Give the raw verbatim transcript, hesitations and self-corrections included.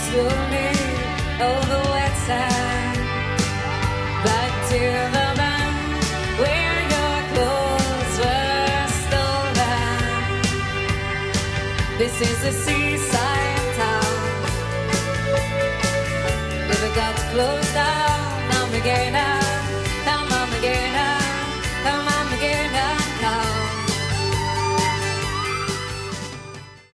slowly over wet sand, back to the bank where your clothes were stolen. This is a seaside town. If it got closed down, I'm again out.